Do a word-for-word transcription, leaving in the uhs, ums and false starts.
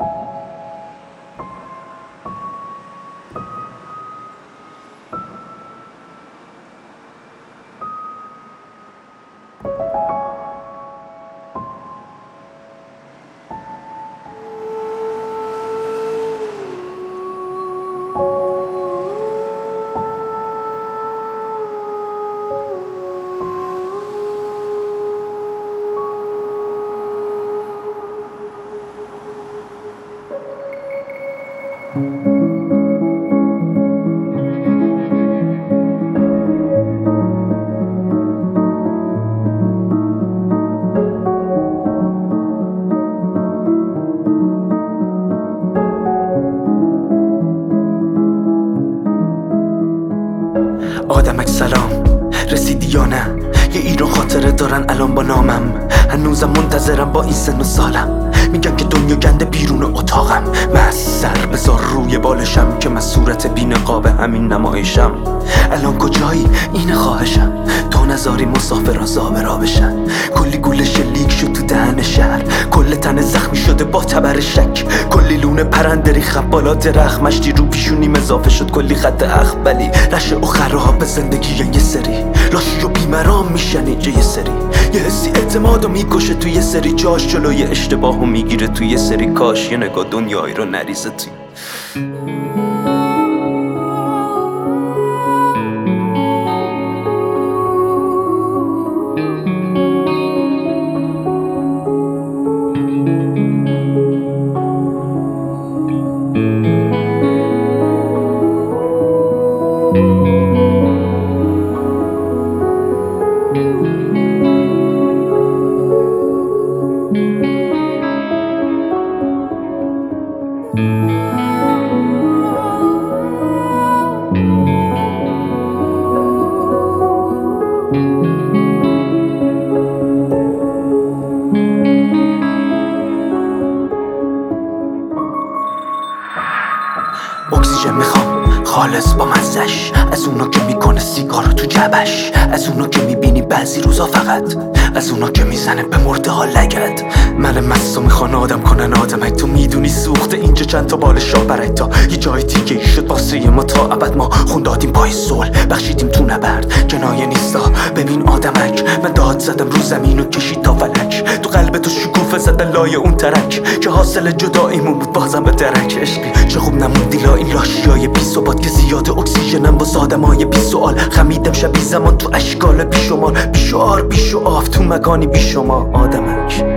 آدمک سلام، رسیدی یا نه؟ یه ایران خاطره دارن الان با نامم. هنوزم منتظرم با این سن و سالم. میگن که دنیا گنده بیرون اتاقم. من از سر بذار روی بالشم که من صورت بی نقاب همین نمایشم. الان کجایی؟ اینه خواهشم، تا نذاری مسافران زابرا بشن. کلی گوله شلیک شد تو دهن شهر، کل تن زخمی شده با تبر شک. کلی لونه پرنده ریخت بالا درخت، مشتی رو پیشونیم اضافه شد کلی خط اخبلی. رشه و خراب به زندگی یه سری لاشی و بیمرام میشن اینجا یه سری. یه حسی اعتمادو میکشه توی یه سری جاش، جلوی اشتباهو میگیره توی یه سری کاش. یه نگاه دنیایی رو نریزه توی اکسیژن میخوام خالص با مزش، از اونا که میکنه سیگارو تو جبش، از اونا که میبینی بعضی روزا فقط، از اونا که میزنه به مرده ها لگد. من مستو میخوان آدم کنن آدمک، تو میدونی سوخته اینجا چند تا بال شاه برای تا یه جای دیگه ای شد واسه ما تا ابد. ما خون دادیم پای صلح، بخشیدیم تو نبرد، کنایه نیستا. ببین آدمک، من داد زدم رو زمین و کشید تا فلک، تو قلب تو شکوفه زدن لای اون ترک که حاصل جداییمون بود بازم به درک. عشقی چه خوب نموندی لا این لاشیای بی ثبات که زیاد اکسیژنم واسه آدمای بی سوال. خمیدم شبیه زمان تو اشکال بی شمار، بی شعار بی شعاف تو مکانی بی شما. آدمک